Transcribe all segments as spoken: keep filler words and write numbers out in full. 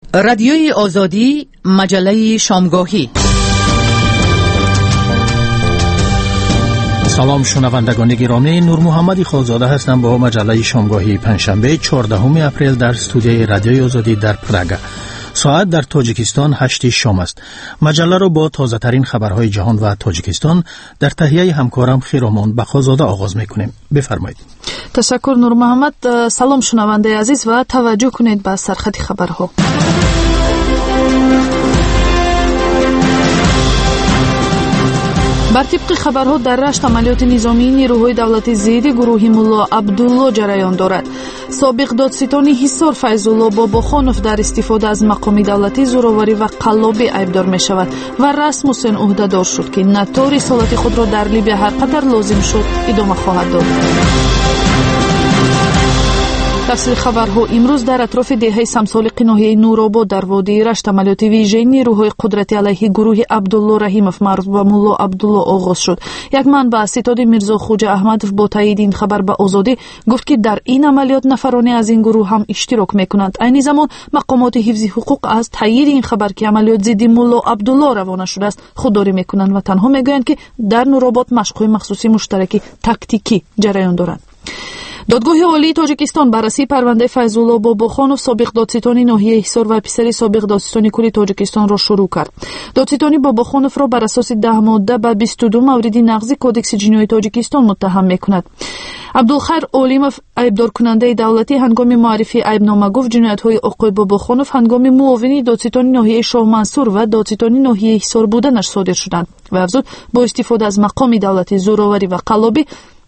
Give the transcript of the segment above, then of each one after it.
رادیوی آزادی، مجله شامگاهی. سلام شنوندگان گرامی، نور محمد خالزاده هستم با مجله شامگاهی پنجشنبه چهاردهم اپریل در استودیوی رادیوی آزادی در پراگ. ساعت در تاجیکستان هشت شام است. مجله را با تازه ترین خبرهای جهان و تاجیکستان در تهیه همکارم خیرامان بخازاده آغاز میکنیم. بفرمایید. تشکر نور محمد. سلام شنونده عزیز و توجه کنید به سرخط خبرها. بر طبق خبرها در رشت عملیات نظامی نیروهای دولتی ضد گروه ملا عبدالله جریان دارد. سابق دادستان حصار فیض‌الله باباخانов در استفاده از مقام دولتی زورآوری و قلابی ایبدار می شود و رسم حسین عهده‌دار شد که نتو رسالت خود را در لیبیا هر قدر لازم شد ادامه خواهد داد. تفصیل خبرها امروز در اطراف دهه سمسالق ناحیه نورآباد در وادی رشت عملیات ویژه نیروهای قدرتی علیه گروه عبدالله رحیمов معروف به ملا عبدالله آغاز شد. یک منبع ستاد میرزا خوجا احمدov با تایید این خبر به آزادی گفت که در این عملیات نفرانی از این گروه هم اشتراک میکنند. عین زمان مقامات حفظ حقوق از تایید این خبر که عملیات ضد ملا عبدالله روانه شده است خودداری میکنند و تنها میگویند که در نورآباد مشق‌های مخصوصی مشترکی تاکتیکی جریان دارد. دادگاه عالی تاجیکستان بررسی پرونده فیض‌الله باباخانov سابق دادستان ناحیه حصار و پسر سابق دادستان کل تاجیکستان را شروع کرد. دادستان باباخانov را بر اساس ده ماده به بیست و دو مورد نقض کدکس جنایی تاجیکستان متهم میکند. عبدالخیر علیمov ایبدار کننده دولتی هنگام معرفی ایبنامه گفت جنایت‌های آقای باباخانov هنگام معاونی دادستان ناحیه شاه منصور و دادستان ناحیه حصار بودنش صادر شدند و افزود با استفاده از مقام دولتی زورآوری و قلابی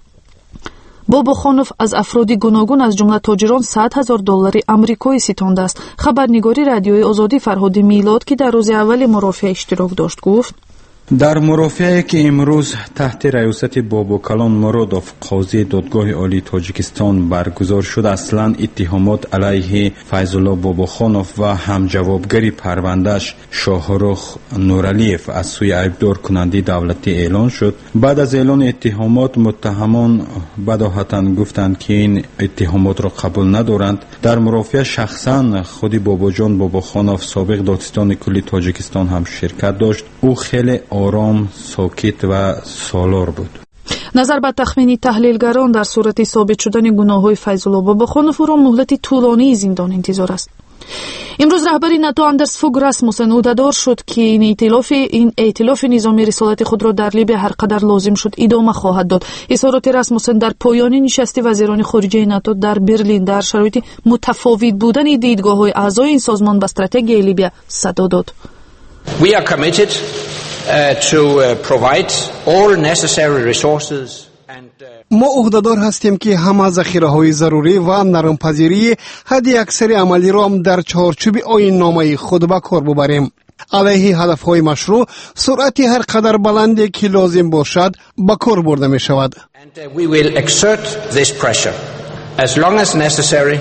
باباخانov از افراد گوناگون از جمله تاجران صد هزار دلار آمریکایی ستانده است. خبرنگاری رادیوی آزادی فرهاد میلاد که در روز اول مرافعه اشتراک داشت گفت در مرافعه که امروز تحت ریاست بابا کلان مرادوف قاضی دادگاه عالی تاجیکستان برگزار شد، اصلا اتهامات علیه فیض‌الله باباخانov و همجوابگری پروندهش شاهرخ نورالیف از سوی ایبدار کننده دولتی اعلان شد. بعد از اعلان اتهامات متهمان بداهتاً گفتند که این اتهامات را قبول ندارند. در مرافعه شخصا خود بابا جان باباخانov سابق دادستان کلی تاجیکستان هم شرکت داشت. او خیلی آرام، ساکت و سالار بود. نظر به تخمین تحلیلگران در صورت ثابت شدن گناه‌های فیض‌الله باباخانov را مهلت طولانی زندان انتظار است. امروز رهبر ناتو اندرس فوگ راسموسن عهده‌دار شد که این ائتلاف این ائتلاف نظامی رسالت خود را در لیبیا هر قدر لازم شد ادامه خواهد داد. اظهارات راسموسن در پایان نشست وزیران خارجه ناتو در برلین در شرایط متفاوت بودن دیدگاه‌های اعضای این سازمان به استراتژی لیبیا صدا داد. We are committed uh, to uh, provide all necessary resources and uh... ما عهده‌دار هستیم که همه ذخیره‌های ضروری و نرم‌پذیری حد اکثر عملی را در چارچوب آیین نامه خود به کار ببریم. علیه هدف‌های مشروع سرعت هر قدر بلندی که لازم باشد به کار برده می شود. And uh, we will exert this pressure as long as necessary.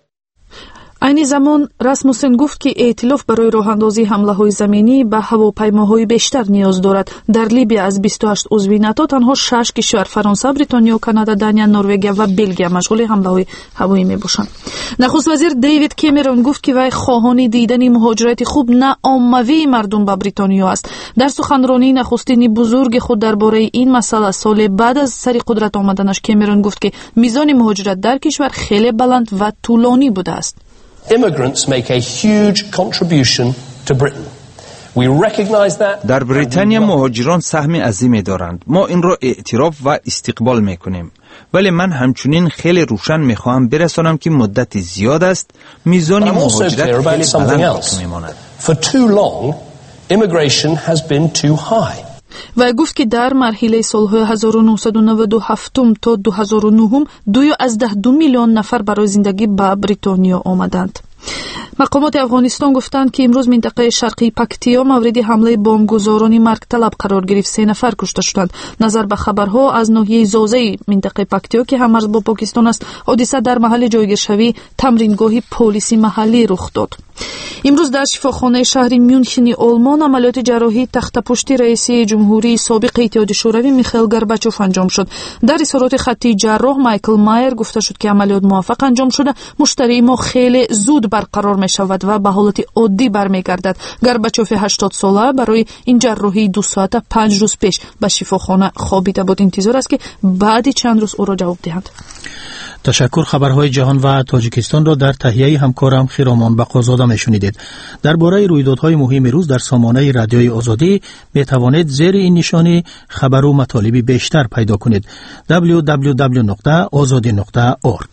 عین زمان راسموسن گفت که ائتلاف برای راه اندازی حمله های زمینی به هواپیماهای بیشتر نیاز دارد. در لیبیا از بیست و هشت عضو ناتو تنها شش کشور فرانسه، بریتانیا، کانادا، دانیا، نروژ و بلژیم مشغول حمله های هوایی می باشند. نخست وزیر دیوید کامرون گفت که وی خواهان دیدن مهاجرت خوب نه عاموی مردم به بریتانیا است. در سخنرانی نخستین بزرگ خود درباره این مسئله سال بعد از سر قدرت آمدنش کامرون گفت که میزان مهاجرت در کشور خیلی بلند و طولانی بوده است. Immigrants make a huge contribution to Britain. We recognize that. در بریتانیا مهاجران سهم عظیمی دارند. ما این را اعتراف و استقبال میکنیم. ولی من همچنین خیلی روشن میخواهم برسانم که مدت زیاد است میزان مهاجرت خیلی بلند میماند. For too long, immigration has been too high. و گفت که در مرحله سالهای هزار و نهصد و نود و هفت تا دو هزار و نه دو یا از ده دو میلیون نفر برای زندگی به بریتانیا آمدند. مقامات افغانستان گفتند که امروز منطقه شرقی پکتیا مورد حمله بمبگذاران مرگ طلب قرار گرفت. سه نفر کشته شدند. نظر به خبرها از ناحیه زوزه منطقه پکتیا که همرز با پاکستان است، حادثه در محل جایگیرشوی تمرینگاه پلیسی محلی رخ داد. امروز در شفاخانه شهر میونخ آلمان عملیات جراحی تخت‌پشتی رئیس جمهوری سابق اتحاد شوروی میخائیل گورباچوف انجام شد. در اظهارات خطی جراح مایکل مایر گفته شد که عملیات موفق انجام شده، مشتری ما خیلی زود برقرار می شود و به حالت عادی برمیگردد. گورباچوف هشتاد ساله برای این جراحی دو ساعت پنج روز پیش به شفاخانه خوابیده بود. انتظار است که بعد چند روز او را جواب دهند. تشکر. خبرهای جهان و تاجیکستان را در تهیه همکارم خیرامان بقازاده میشنیدید. درباره رویدادهای مهم روز در سامانه رادیوی آزادی می توانید زیر این نشانی خبر و مطالبی بیشتر پیدا کنید. دبلیو دبلیو دبلیو نقطه آزادی نقطه اورگ.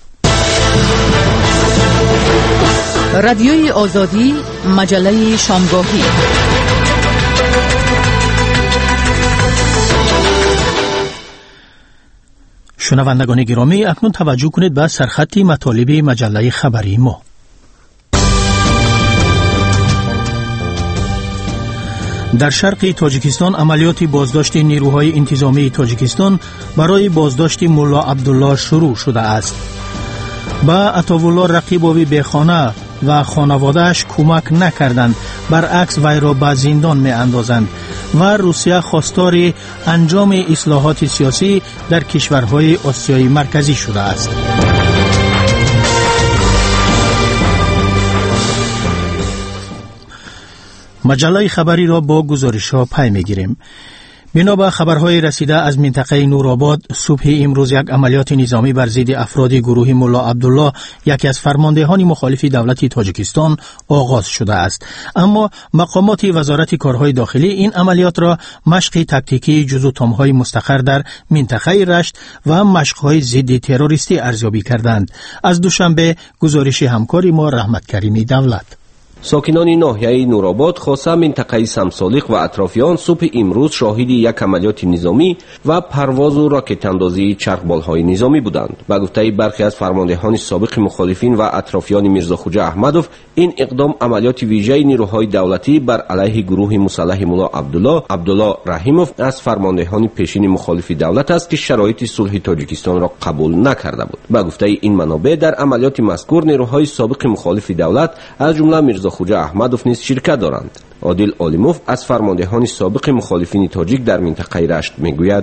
رادیوی آزادی، مجله شامگاهی. شنوندگان گرامی، اکنون توجه کنید به سرخطی مطالب مجله خبری ما. در شرق تاجیکستان عملیات بازداشت نیروهای انتظامی تاجیکستان برای بازداشت ملا عبدالله شروع شده است. با عطاالله رقیبوی بیخانه و خانوادهش کمک نکردند، برعکس وی را به زندان می اندازند و روسیه خواستار انجام اصلاحات سیاسی در کشورهای آسیای مرکزی شده است. مجله خبری را با گزارش ها پی می گیریم. بنا به خبرهای رسیده از منطقه نورآباد، صبح امروز یک عملیات نظامی بر ضد افراد گروه ملا عبدالله، یکی از فرماندهان مخالف دولت تاجیکستان، آغاز شده است. اما مقامات وزارت کارهای داخلی این عملیات را مشق تاکتیکی جزو تامهای مستقر در منطقه رشت و مشقهای ضد تروریستی ارزیابی کردند. از دوشنبه گزارش همکاری ما رحمت کریمی دولت. ساکنان ناحیه نورآباد، خاصه منطقه سمسالق و اطرافیان، صبح امروز شاهد یک عملیات نظامی و پرواز و راکت اندازی چرخبال‌های نظامی بودند. به گفته برخی از فرماندهان سابق مخالفین و اطرافیان میرزاخوجا احمدوف، این اقدام عملیات ویژه نیروهای دولتی بر علیه گروه مسلح ملا عبدالله عبدالله رحیموف از فرماندهان پیشین مخالف دولت است که شرایط صلح تاجیکستان را قبول نکرده بود. به گفته این منابع، در عملیات مذکور نیروهای سابق مخالف دولت از جمله میرزا خوجا احمدوف نیز شرکت دارند. عادل عالموف از فرماندهان سابق مخالفین تاجیک در منطقه رشت میگوید: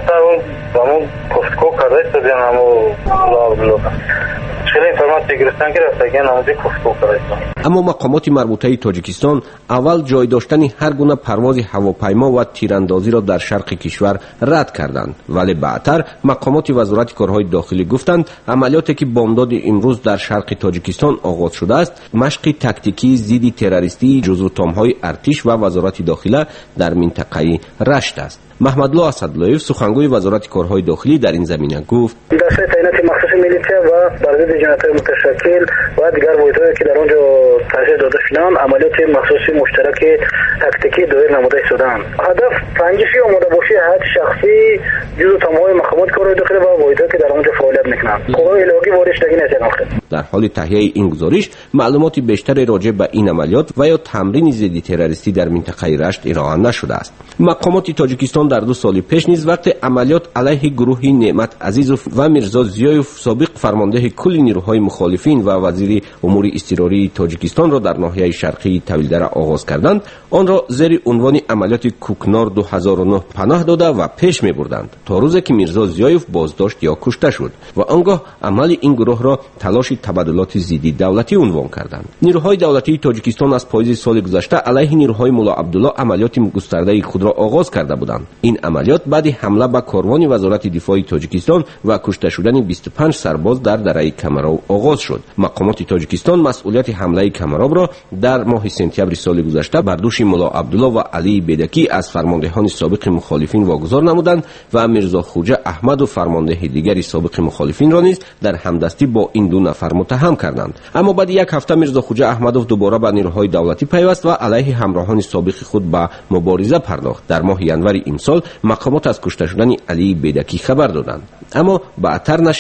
اما مقامات مربوطه تاجیکستان اول جای داشتن هر گونه پرواز هواپیما و تیراندازی را در شرق کشور رد کردند، ولی بعدتر مقامات وزارت کارهای داخلی گفتند عملیاتی که بامداد امروز در شرق تاجیکستان آغاز شده است، مشق تاکتیکی ضد تروریستی جزو تامهای ارتش و وزارت داخله در منطقه رشت است. محمدالله اسداللهیف، سخنگوی وزارت کارهای داخلی، در این زمینه گفت: دسته تعینات مخصوص میلیشیا و بر ضد جنایت‌های متشکل و دیگر واحدهایی که در آنجا تشکیل داده شدند عملیات مخصوصی مشترک تاکتیکی دایر نموده شدند. هدف سنجشی آماده باشی هر شخصی جزو تمام مقامات کارهای داخلی و واحدهایی که در آنجا فعالیت می‌کنند. قوای الهی وارد شدگی نشده. در حال تهیه این گزارش معلومات بیشتری راجع به این عملیات و یا تمرین ضد تروریستی در منطقه رشت ارائه نشده است. مقامات تاجیکستان در دو سال پیش نیز وقت عملیات علیه گروه نعمت عزیزوف و میرزا زیایوف، سابق فرمانده کل نیروهای مخالفین و وزیر امور اضطراری تاجیکستان را در ناحیه شرقی طویلدره آغاز کردند، آن را زیر عنوان عملیات کوکنار دو هزار و نه پناه داده و پیش می بردند تا روزی که میرزا زیایوف بازداشت یا کشته شد و آنگاه عمل این گروه را تلاش تبادلات ضد دولتی عنوان کردند. نیروهای دولتی تاجیکستان از پاییز سال گذشته علیه نیروهای ملا عبدالله عملیات گسترده خود را آغاز کرده بودند. این عملیات بعد حمله به کاروان وزارت دفاع تاجیکستان و کشته شدن بیست و پنج سرباز در دره کمراب آغاز شد. مقامات تاجیکستان مسئولیت حمله کمراب را در ماه سپتامبر سال گذشته بر دوش ملا عبدالله و علی بیدکی از فرماندهان سابق مخالفین واگذار نمودند و میرزا خوجا احمد و فرمانده دیگری سابق مخالفین را نیز در همدستی با این دو نفر متهم کردند. اما بعد یک هفته میرزا خوجا احمدوف دوباره به نیروهای دولتی پیوست و علیه همراهان سابق خود به مبارزه پرداخت. در ماه ینور امسال مقامات از کشته شدن علی بیدکی خبر دادند، اما بعدتر نشر یک نوار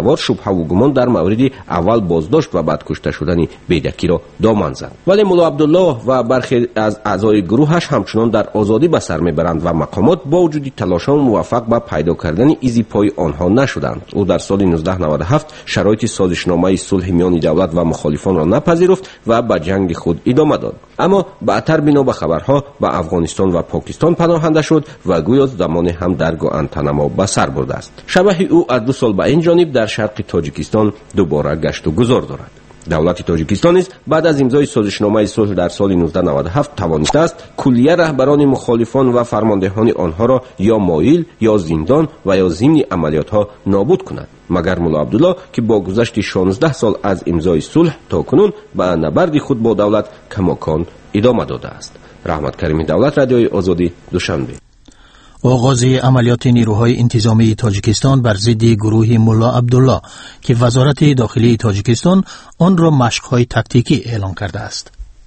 سوار شبهه و گمان در مورد اول بازداشت و بعد کشته شدن بیدکی را دامن زد. ولی مولا عبدالله و برخی از اعضای گروهش همچنان در آزادی به سر میبرند و مقامات با وجود تلاشان موفق به پیدا کردن ایزی پای آنها نشدند. او در سال نوزده نود و هفت شرایط سازشنامه صلح میان دولت و مخالفان را نپذیرفت و به جنگ خود ادامه داد. اما بعدتر بنا به خبرها به افغانستان و پاکستان پناهنده شد و گویا زمان هم در گوانتانامو به سر برده است. شبح او از دو سال به این جانب در شرق تاجیکستان دوباره گشت و گذار دارد. دولت تاجیکستان نیز بعد از امضای سازشنامه صلح در سال نوزده نود و هفت توانسته است کلیه رهبران مخالفان و فرماندهان آنها را یا مایل یا زندان و یا ضمن عملیات‌ها نابود کند، مگر مولا عبدالله که با گذشت شانزده سال از امضای صلح تاکنون به نبرد خود با دولت کماکان ادامه داده است. رحمت کریمی، دولت رادیوی آزادی، دوشنبه. آغاز عملیات نیروهای انتظامی تاجیکستان بر ضد گروه مولا عبدالله که وزارت داخلی تاجیکستان آن را مشق‌های تاکتیکی اعلام کرده است.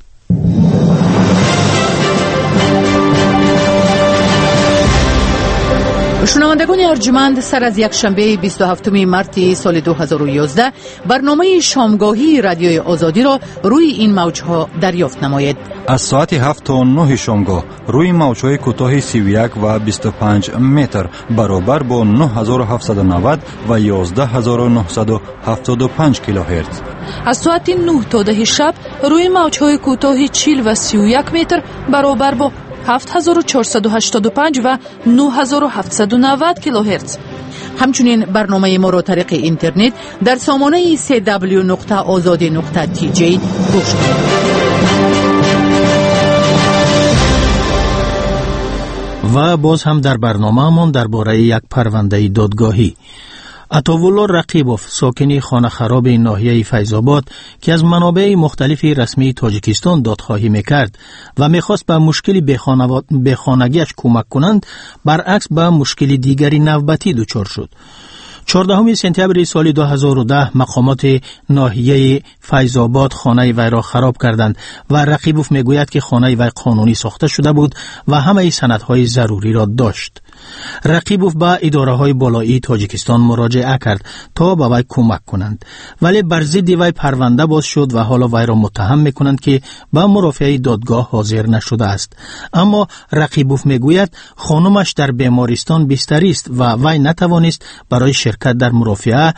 شنوندگان ارجمند، سر از یک شنبه بیست و هفتم مارس سال دو هزار و یازده برنامه شامگاهی رادیوی آزادی را روی این موجها دریافت نمایید. از ساعت هفت تا نه شامگاه روی موجهای کوتاه سی و یک و بیست و پنج متر برابر با نه هزار و هفتصد و نود و یازده هزار و نهصد و هفتاد و پنج کیلوهرتز. از ساعت نه تا ده شب روی موجهای کوتاه چهل و سی و یک متر برابر با هفت هزار و چهارصد و هشتاد و پنج و نه هزار و هفتصد و نود کیلوهرتز. همچنین برنامه ما را طریق اینترنت در سامانه سی دبلیو نقطه آزادی نقطه تی جی گوش کنید. و باز هم در برنامه من درباره یک پرونده دادگاهی. عطاالله رقیبوف، ساکن خانه خراب ناحیه فیض‌آباد که از منابع مختلف رسمی تاجیکستان دادخواهی میکرد و میخواست به مشکل بخانگیش کمک کنند، برعکس به مشکل دیگری نوبتی دچار شد. چهاردهم سپتامبر سال دو هزار و ده مقامات ناحیه فیض‌آباد خانه وی را خراب کردند و رقیبوف میگوید که خانه وی قانونی ساخته شده بود و همه سندهای ضروری را داشت. رقیبوف به اداره های بالایی تاجیکستان مراجعه کرد تا به وی کمک کنند، ولی بر ضد وی پرونده باز شد و حالا وی را متهم میکنند که به مرافعه دادگاه حاضر نشده است. اما رقیبوف میگوید خانمش در بیمارستان بستری است و وی نتوانست برای شرکت در مرافعه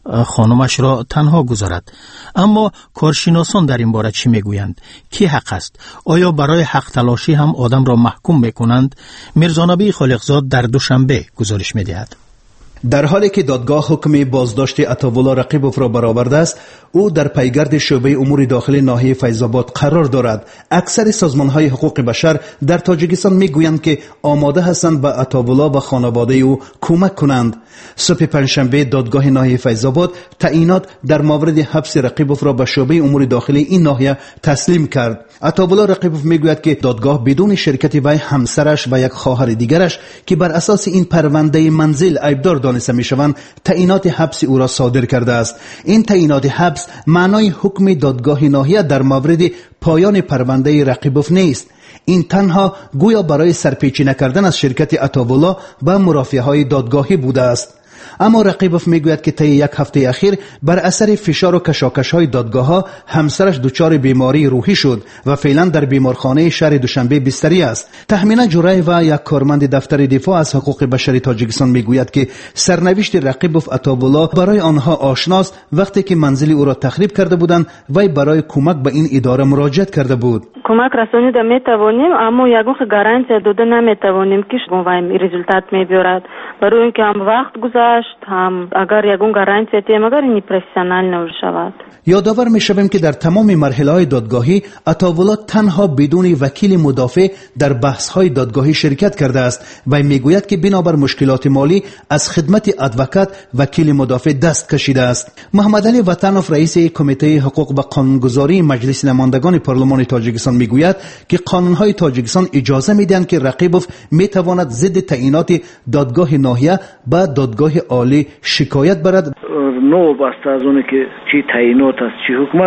خانمش را تنها گذارد. اما کارشناسان در این باره چی میگویند؟ کی حق است؟ آیا برای حق تلاشی هم آدم را محکوم میکنند؟ میرزانبی خالقزاد در دوشنبه گزارش میدهد. در حالی که دادگاه حکم بازداشت عطاالله رقیبوف را برآورده است، او در پیگرد شعبه امور داخلی ناحیه فیض‌آباد قرار دارد. اکثر سازمان‌های حقوق بشر در تاجیکستان میگویند که آماده هستند به عطاالله و خانواده او کمک کنند. صبح پنجشنبه دادگاه ناحیه فیض‌آباد تعیینات در مورد حبس رقیبوف را به شعبه امور داخلی این ناحیه تسلیم کرد. عطاالله رقیبوف میگوید که دادگاه بدون شرکت وی، همسرش و یک خواهر دیگرش که بر اساس این پرونده منزل ایبدار دانسته میشوند تعیینات حبس او را صادر کرده است. این تعیینات حبس معنای حکم دادگاه ناحیه در مورد پایان پرونده رقیبوف نیست. این تنها گویا برای سرپیچی نکردن از شرکت عطاالله به مرافعه های دادگاهی بوده است. اما رقیبوف میگوید که طی یک هفته اخیر بر اثر فشار و کشاکش های دادگاه ها همسرش دچار بیماری روحی شد و فعلا در بیمارخانه شهر دوشنبه بستری است. تخمینه جورای و یک کارمند دفتر دفاع از حقوق بشری تاجیکستان میگوید که سرنوشت رقیبوف عطاالله برای آنها آشناست. وقتی که منزل او را تخریب کرده بودند، وی برای کمک به این اداره مراجعه کرده بود. کمک رسانیده میتوانیم، اما یگون گارانتی داده نمیتوانیم که وی رزولتات میبرد. برای اینکه هم وقت گذشت، هم اگر یگون گارانتی دیم اگر این پروفسیونال نشود. یادآور میشویم که در تمام مرحله‌های دادگاهی عطاالله تنها بدون وکیل مدافع در بحث‌های دادگاهی شرکت کرده است و میگوید که بنابر مشکلات مالی از خدمت ادوکات وکیل مدافع دست کشیده است. محمد علی وطنوف، رئیس کمیته حقوق و قانونگذاری مجلس نمایندگان پارلمان تاجیکستان میگوید که قانون‌های تاجیکستان اجازه میدهند که رقیبوف میتواند ضد تعیینات دادگاه ناحیه به دادگاه عالی شکایت برد. نو بسته از اونه که چی تعیینات است چی حکم است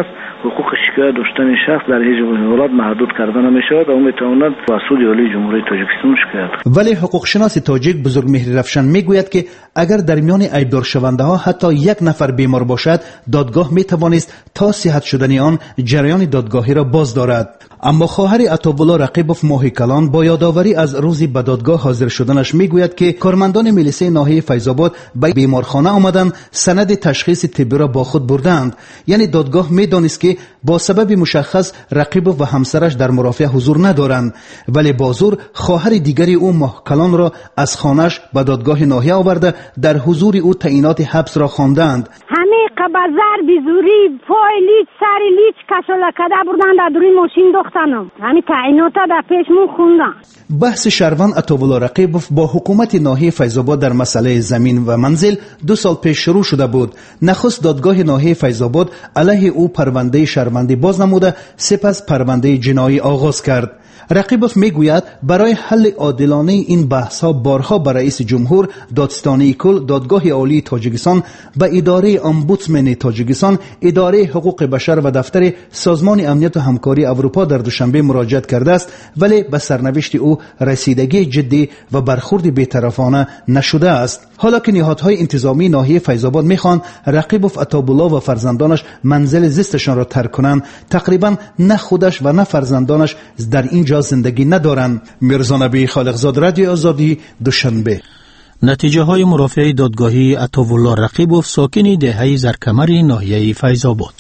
حقوق شکایت داشتن شخص در هیچ حالت محدود کرده نمی‌شود و می‌تواند با سود عالی جمهوری تاجیکستان شکایت کند. ولی حقوق شناس تاجیک بزرگ مهری رفشن میگوید که اگر در میان ایبدار شونده ها حتی یک نفر بیمار باشد، دادگاه میتوانست تا صحت شدن آن جریان دادگاهی را باز دارد. اما خواهر عطابالله رقیبوف ماهی کلان با یادآوری از روزی به دادگاه حاضر شدنش میگوید که کارمندان میلیسه ناحیه فیض‌آباد به بیمارخانه آمدند، سند تشخیص طبی را با خود بردند. یعنی دادگاه میدانست که با سبب مشخص رقیبوف و همسرش در مرافعه حضور ندارند، ولی با زور خواهر دیگری او ماهی کلان را از خانه‌اش به دادگاه ناحیه آورده در حضور او تعیینات حبس را خواندند. همه قبضر بیزوری پای لیچ سری لیچ کشاله کده بردن در دوری ماشین دختنم، همه تعیینات در پیشمون خوندن. بحث شهروند عطابالله رقیبوف با حکومت ناحیه فیض‌آباد در مسئله زمین و منزل دو سال پیش شروع شده بود. نخست دادگاه ناحیه فیض‌آباد علیه او پرونده شهروندی باز نموده، سپس پرونده جنایی آغاز کرد. رقیبوف میگوید برای حل عادلانه این بحث ها بارها به رئیس جمهور، دادستانی کل، دادگاه عالی تاجیکستان، به اداره امبودسمن تاجیکستان، اداره حقوق بشر و دفتر سازمان امنیت و همکاری اروپا در دوشنبه مراجعت کرده است، ولی به سرنوشت او رسیدگی جدی و برخورد بی‌طرفانه نشده است. حالا که نهادهای انتظامی ناحیه فیض‌آباد میخوان رقیبوف عطابالله و فرزندانش منزل زیستشان را ترک کنند، تقریبا نه خودش و نه فرزندانش در اینجا زندگی ندارند. میرزا نبی خالقزاد، رادیو آزادی، دوشنبه. نتیجه های مرافعه دادگاهی عطابالله رقیبوف ساکن دهه زرکمری ناحیه فیض‌آباد.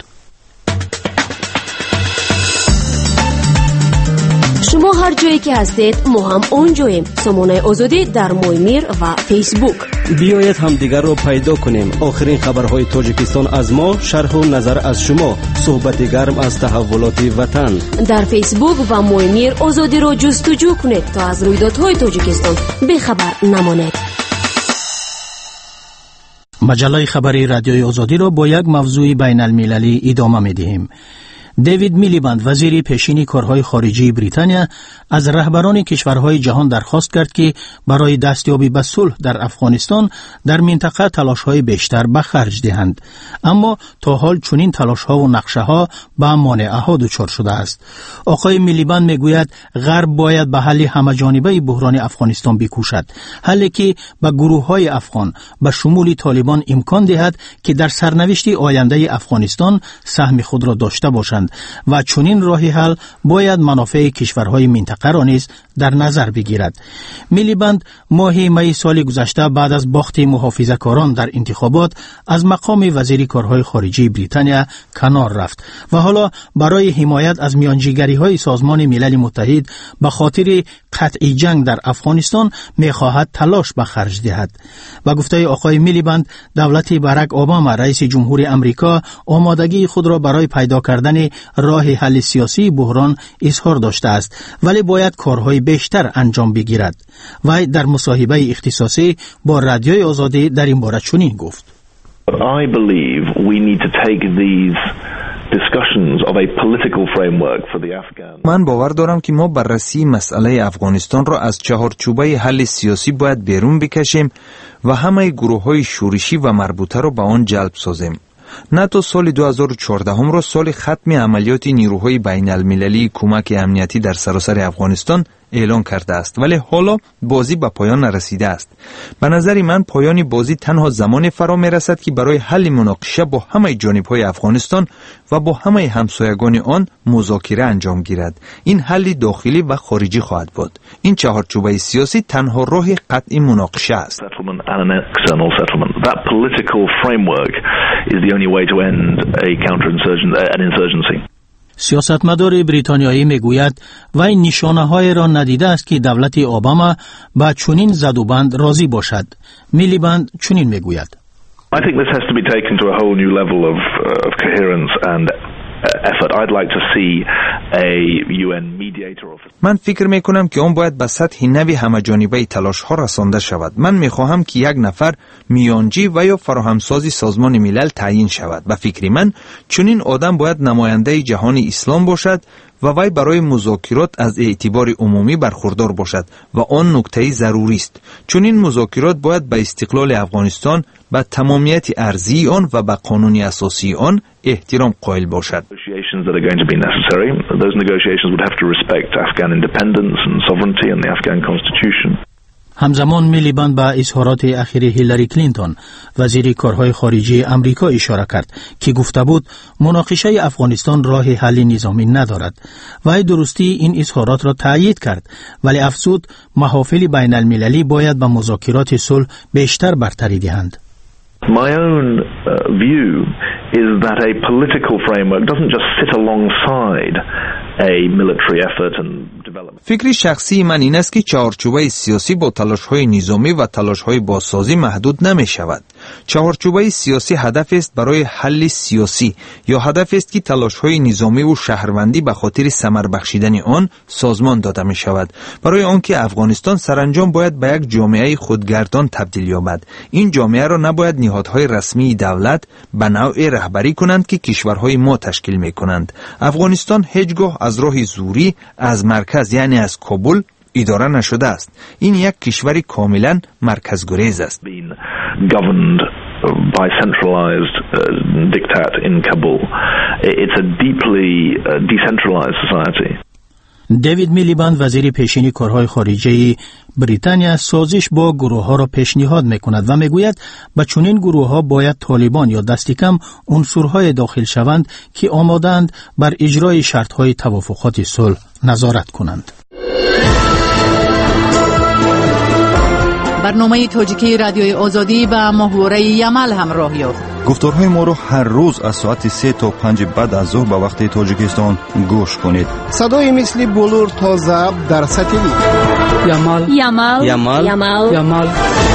شما هر جایی که هستید ما هم اونجاییم. سامانه آزادی در مویمیر و فیسبوک. بیایید هم دیگر رو پیدا کنیم. آخرین خبرهای تاجیکستان از ما، شرح و نظر از شما، صحبت گرم از تحولات وطن. در فیسبوک و مویمیر آزادی رو جستجو کنید تا از رویدادهای تاجیکستان بیخبر نمانید. مجله خبری رادیوی آزادی را با یک موضوع بین المللی ادامه می‌دهیم. دیوید میلیبند، وزیر پیشین کارهای خارجی بریتانیا، از رهبران کشورهای جهان درخواست کرد که برای دستیابی به صلح در افغانستان در منطقه تلاش‌های بیشتر به خرج دهند. اما تا حال چنین تلاش‌ها و نقشه‌ها به مانع‌ها دچار شده است. آقای میلیبند میگوید غرب باید به حل همه‌جانبه بحران افغانستان بکوشد، حلی که به گروه‌های افغان به شمول طالبان امکان دهد که در سرنوشت آینده افغانستان سهم خود را داشته باشند و چنین راه حل باید منافع کشورهای منطقه را نیز در نظر بگیرد. میلیبند ماه می سال گذشته بعد از باخت محافظه‌کاران در انتخابات از مقام وزیر کارهای خارجی بریتانیا کنار رفت و حالا برای حمایت از میانجیگری‌های سازمان ملل متحد به خاطر قطع جنگ در افغانستان می‌خواهد تلاش به خرج دهد. و گفته آقای میلیبند، دولت باراک اوباما رئیس جمهور امریکا آمادگی خود را برای پیدا کردن راه حل سیاسی بحران اظهار داشته است، ولی باید کارهای بیشتر انجام بگیرد. و در مصاحبه اختصاصی با رادیوی آزادی در این باره چنین گفت: I believe we need to take these discussions of a political framework for the Afghan. من باور دارم که ما بررسی مسئله افغانستان را از چهارچوبه حل سیاسی باید بیرون بکشیم و همه گروه‌های شورشی و مربوطه را به آن جلب سازیم. ناتو سال دو هزار و چهارده هم را سال ختم عملیات نیروهای بین المللی کمک امنیتی در سراسر افغانستان اعلان کرده است، ولی حالا بازی به پایان نرسیده است. به نظر من پایان بازی تنها زمان فرا می رسد که برای حل مناقشه با همه جانب‌های افغانستان و با همه همسایگان آن مذاکره انجام گیرد. این حل داخلی و خارجی خواهد بود. این چهارچوبه سیاسی تنها راه قطعی مناقشه است. سیاستمدار بریتانیایی میگوید وی نشانه‌های را ندیده است که دولت اوباما با چنین زدوبند راضی باشد. میلیبند چنین میگوید: I think this has to be taken to a whole new level of, uh, of coherence and effort. I'd like to see a U N mediator of... من فکر می کنم که اون باید به سطح نوی همه‌جانبه تلاش ها رسانده شود. من می خواهم که یک نفر میانجی و یا فراهمسازی سازمان ملل تعیین شود. به فکر من چنین آدم باید نماینده جهان اسلام باشد و وی برای مذاکرات از اعتبار عمومی برخوردار باشد و آن نکته ضروری است، چون این مذاکرات باید به استقلال افغانستان، به تمامیت ارضی آن و به قانون اساسی آن احترام قائل باشد. Negotiations that are going to be necessary, those negotiations would have to respect Afghan independence and sovereignty and the Afghan constitution. همزمان میلیبند به اظهارات اخیر هیلاری کلینتون وزیر کارهای خارجی امریکا اشاره کرد که گفته بود مناقشه افغانستان راه حل نظامی ندارد و ای درستی این اظهارات را تایید کرد، ولی افزود محافل بین المللی باید به مذاکرات صلح بیشتر برتری دهند. My own uh, view is that a political framework doesn't just sit alongside a military effort and development. فکر شخصی من این است که چهارچوبه سیاسی با تلاش‌های نظامی و تلاش‌های بازسازی محدود نمی‌شود. چهارچوبه سیاسی هدف است برای حل سیاسی یا هدف است که تلاش‌های نظامی و شهروندی به خاطر ثمر بخشیدن آن سازمان داده می‌شود. برای آنکه افغانستان سرانجام باید به یک جامعه خودگردان تبدیل یابد. این جامعه را نباید نهادهای رسمی دولت به نوع رهبری کنند که کشورهای ما تشکیل می‌کنند. افغانستان هیچگاه از راه زوری از مرکز یعنی از کابل اداره نشده است. این یک کشور کاملا مرکزگریز است. Governed by centralized uh, diktat in Kabul. It's a deeply uh, decentralized society. دیوید میلیبند وزیر پیشین کارهای خارجه بریتانیا سازش با گروه ها را پیشنهاد میکند و میگوید به چنین گروه ها باید طالبان یا دستی کم عنصرهای داخل شوند که آمادند بر اجرای شرط های توافقات صلح نظارت کنند. برنامه تاجیکی رادیوی آزادی به محوره یمل همراه یافت. گفتارهای ما رو هر روز از ساعت سه تا پنج بعد از ظهر به وقت تاجیکستان گوش کنید. صدای مثل بلور تا ضبط در ساتلیت. یمل یمل یمل یمل یمل.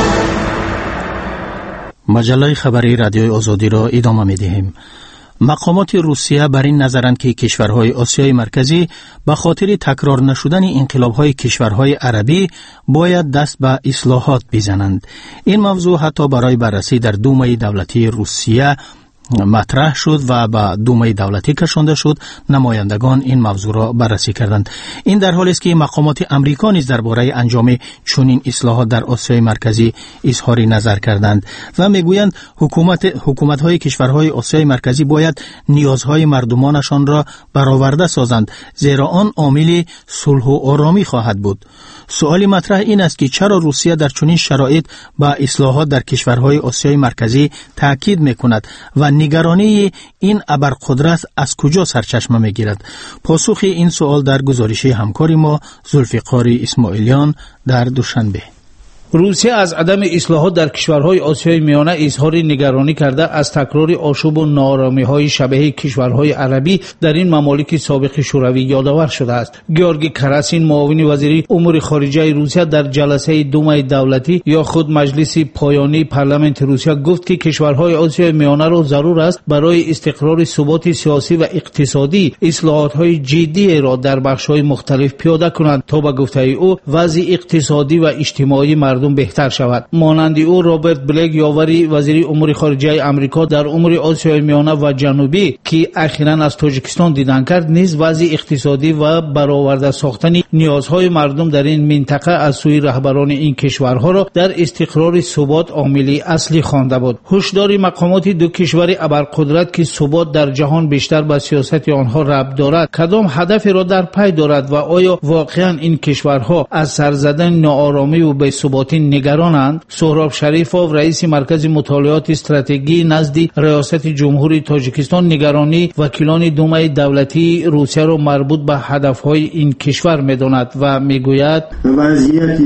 مجله خبری رادیوی آزادی را ادامه می‌دهیم. مقامات روسیه بر این نظرند که کشورهای آسیای مرکزی به خاطر تکرار نشدن انقلاب‌های کشورهای عربی باید دست به اصلاحات بزنند. این موضوع حتی برای بررسی در دومه دولتی روسیه مطرح شد و به دومه دولتی کشانده شد. نمایندگان این موضوع را بررسی کردند. این در حالی است که مقامات امریکا نیز درباره انجام چنین اصلاحات در آسیای مرکزی اظهار نظر کردند و میگویند حکومت حکومت‌های کشورهای آسیای مرکزی باید نیازهای مردمانشان را برآورده سازند، زیرا آن عامل صلح و آرامی خواهد بود. سؤال مطرح این است که چرا روسیه در چنین شرایط به اصلاحات در کشورهای آسیای مرکزی تاکید میکند و نگرانی این ابرقدرت از کجا سرچشمه میگیرد؟ پاسخ این سوال در گزارش همکار ما ذوالفقار اسماعیلیان در دوشنبه. روسیه از عدم اصلاحات در کشورهای آسیای میانه اظهار نگرانی کرده از تکرار آشوب و ناآرامی‌های شبیه کشورهای عربی در این ممالک سابق شوروی یادآور شده است. گیورگی کراسین معاون وزیر امور خارجه روسیه در جلسه دومه دولتی یا خود مجلس پایانی پارلمان روسیه گفت که کشورهای آسیای میانه را ضرور است برای استقرار ثبات سیاسی و اقتصادی اصلاحات‌های جدی را در بخش‌های مختلف پیاده کنند تا به گفته او وضع اقتصادی و اجتماعی مردم بهتر شود. مانند او رابرت بلک یاوری وزیر امور خارجه آمریکا در امور آسیای میانه و جنوبی که اخیراً از تاجیکستان دیدن کرد نیز وضع اقتصادی و برآورده ساختن نیازهای مردم در این منطقه از سوی رهبران این کشورها را در استقرار ثبات عامل اصلی خوانده بود. هشدار مقامات دو کشور ابرقدرت که ثبات در جهان بیشتر به سیاست آنها ربط دارد کدام هدف را در پی دارد و آیا واقعاً این کشورها از سر زدن ناآرامی و بی‌ثباتی نگرانند؟ سهراب شریفov رئیس مرکز مطالعات استراتژی نزد ریاست جمهوری تاجیکستان نگرانی وکیلان دومه دولتی روسیه را مربوط به هدفهای این کشور می‌داند و میگوید وضعیت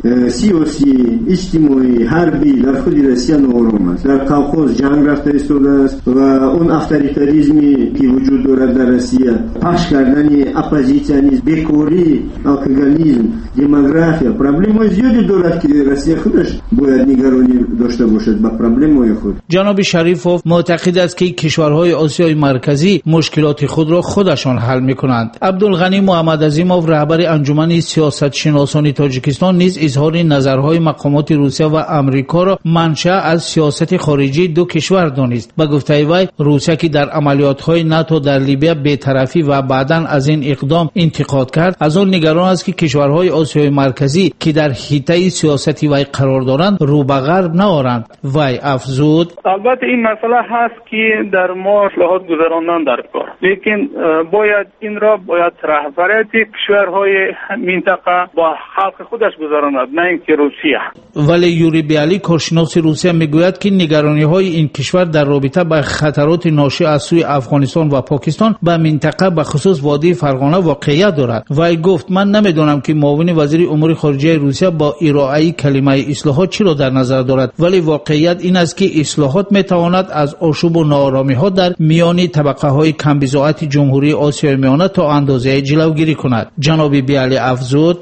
سیاسی اجتماعی حربی در خود روسیه ناآرام است. در کاوکاز جنگ رفته ایستاده است و اون افطاریتاریسمی که وجود دارد در روسیه پخش کردن اپوزیسیونیسم، بیکاری، الکوهولیسم، دموگرافیا پروبلم‌های زیادی دارد که روسیه خودش باید نگرانی داشته باشد با پروبلم‌های خود. جناب شریفوف معتقد است که کشورهای آسیای مرکزی مشکلات خود را خودشان حل می‌کنند. عبدالغنی محمد عظیموف رهبر انجمن سیاست شناسان تاجیکستان نیز اظهار نظرهای مقامات روسیه و آمریکا را منشأ از سیاست خارجی دو کشور دانست. با گفته وی روسیه که در عملیات‌های ناتو در لیبیا بی‌طرفی و بعداً از این اقدام انتقاد کرد، از آن نگران است که کشورهای آسیای مرکزی که در حیطه سیاستی وی قرار دارند رو به غرب نآورند. وی افزود: البته این مسئله هست که در ما اصلاحات گذراندن در کار، لیکن باید این را باید رهبریت کشورهای منطقه با خلق خودش گذراند، نه اینکه روسیه. ولی یوری بیالی کارشناس روسیه میگوید که نگرانی‌های این کشور در رابطه با خطرات ناشی از سوی افغانستان و پاکستان به منطقه به خصوص وادی فرغانه واقعیت دارد. وی گفت: من نمیدونم که معاون وزیر امور خارجه روسیه با ارائه کلمه اصلاحات چی را در نظر دارد، ولی واقعیت این است که اصلاحات میتواند از آشوب و ناآرامی ها در میان طبقه های کم بضاعت جمهوری آسیای میانه تا اندازه جلوگیری کند. جناب بیالی افزود: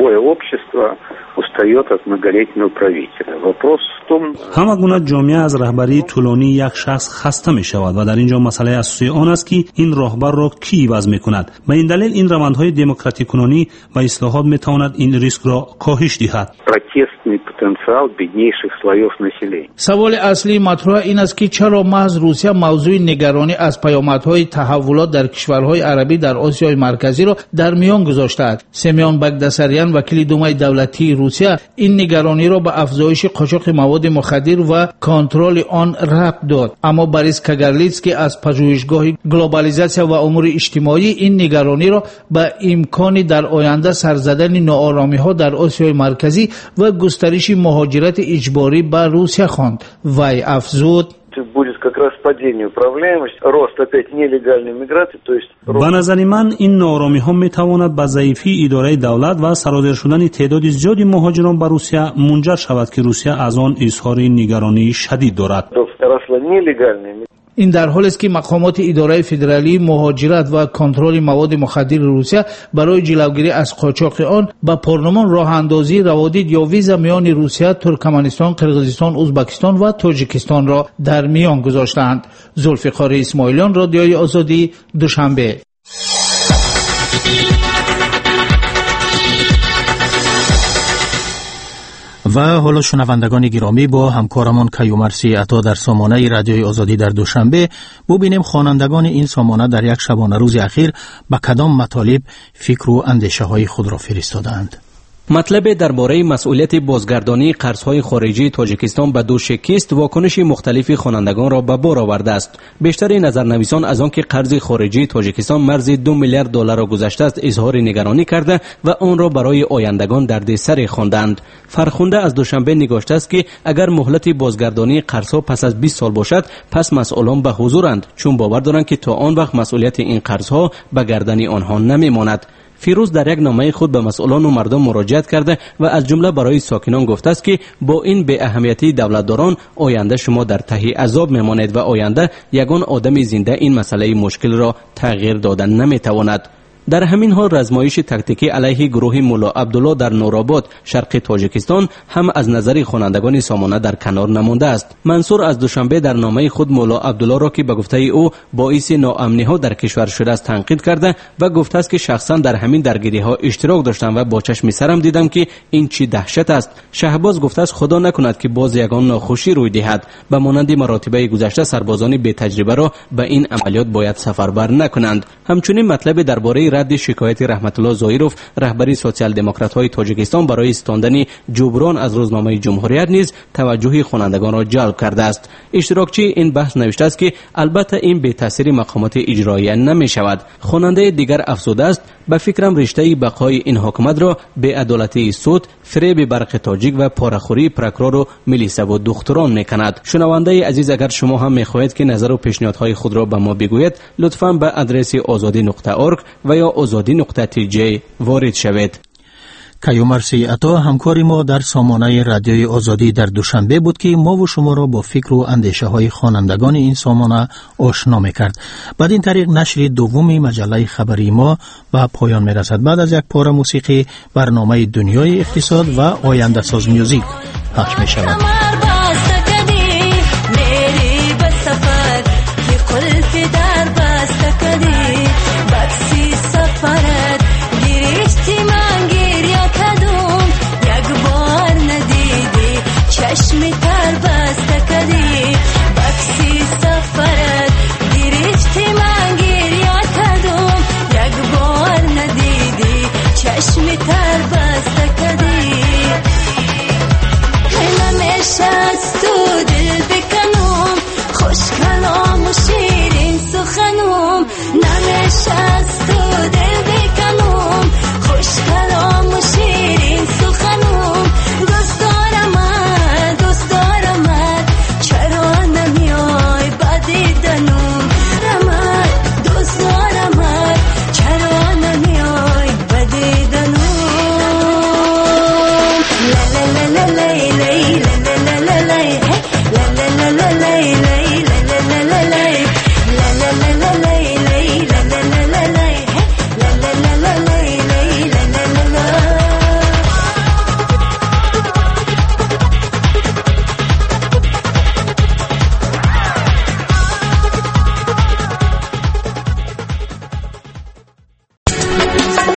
همه گونه جامعه از رهبری طولانی یک شخص خسته می شود و در اینجا مسئله اساسی آن است که این راهبر را کی عوض می کند. به این دلیل این روندهای دموکراتیک کنانی و اصلاحات می تواند این ریسک را کاهش دهد. سوال اصلی مطرح این است که چرا محض روسیه موضوع نگرانی از پیامدهای تحولات در کشورهای عربی در آسیای مرکزی را در میان گذاشته است. سمیون بگدساریان وکیل دومای دولتی روسیه این نگرانی را به افزایش قاچاق مواد مخدر و کنترل آن ربط داد، اما بوریس کاگارلیتسکی از پژوهشگاه گلوبالیزاسیا و امور اجتماعی این نگرانی را به امکان در آینده سر زدن ناآرامی‌ها در آسیای مرکزی و گسترش مهاجرت اجباری به روسیه خواند. وی افزود: به نظر من این ناآرامی ها می تواند به ضعیفی اداره دولت و سرازیر شدن تعداد زیادی مهاجران به روسیه منجر شود که روسیه از آن اظهار نگرانی شدید دارد. این در حالی است که مقامات اداره فدرالی مهاجرت و کنترل مواد مخدر روسیه برای جلوگیری از قاچاق آن به پارلمان راه اندازی روادید یا ویزا میان روسیه، ترکمنستان، قرقیزستان، ازبکستان و تاجیکستان را در میان گذاشتند. ذوالفقار اسماعیلیان، رادیوی آزادی، دوشنبه. و حالا شنوندگان گرامی، با همکارمان کیومرثی عطا در سامانه رادیوی آزادی در دوشنبه ببینیم خوانندگان این سامانه در یک شبانه روز اخیر به کدام مطالب فکر و اندیشه های خود را فرستادند. مطلب درباره مسئولیت بازگردانی قرضهای خارجی تاجیکستان به دو شکست واکنش مختلف خوانندگان را به بار آورده است. بیشتر نظرنویسان از آنکه قرض خارجی تاجیکستان مرز دو میلیارد دلار را گذشته است اظهار نگرانی کرده و آن را برای آیندگان دردسر خواندند. فرخنده از دوشنبه نگاشته است که اگر مهلت بازگردانی قرضها پس از بیست سال باشد، پس مسئولان به حضورند، چون باور دارند که تا آن وقت مسئولیت این قرضها به گردن آنها نمیماند. فیروز در یک نامه خود به مسئولان و مردم مراجعت کرده و از جمله برای ساکنان گفته است که با این به اهمیتی دولتداران آینده شما در ته عذاب میمانید و آینده یگان آدم زنده این مسئله مشکل را تغییر دادن نمیتواند. در همین حال رزمایش تاکتیکی علیه گروه مولا عبدالله در نورآباد شرق تاجیکستان هم از نظر خوانندگان سامانه در کنار نمانده است. منصور از دوشنبه در نامه خود مولا عبدالله را که به گفته او باعث ناامنی ها در کشور شده است تنقید کرده و گفته است که شخصا در همین درگیری ها اشتراک داشتم و با چشم سرم دیدم که این چی دهشت است. شهباز گفته است خدا نکند که باز یگان ناخوشی روی دهد. به مانند مراتبه گذشته سربازان بی تجربه را به این عملیات باید سفربر نکنند. همچنین مطلب درباره رد شکایت رحمت الله ظاهروف رهبری سوسیال دموکرات های تاجیکستان برای استاندن جبران از روزنامه جمهوریت نیز توجه خوانندگان را جلب کرده است. اشتراکچی این بحث نوشته است که البته این به تاثیر مقامات اجرایی نمی شود. خواننده دیگر افزوده است به فکرم رشته بقای این حکومت را به عدالتی سود، فریب برق تاجیک و پاره‌خوری پروکورور و میلیسا و دختران میکند. شنونده عزیز، اگر شما هم میخواهید که نظر و پیشنهادهای خود را به ما بگویید، لطفاً به آدرس آزادی نقطه اورگ و یا آزادی نقطه تی جی وارد شوید. کیومرسی عطا همکار ما در سامانه رادیوی آزادی در دوشنبه بود که ما و شما را با فکر و اندیشه های خوانندگان این سامانه آشنا می‌کرد. بعد این طریق نشر دوم مجله خبری ما به پایان می‌رسد. بعد از یک پاره موسیقی برنامه دنیای اقتصاد و آینده ساز میوزیک پخش می‌شود.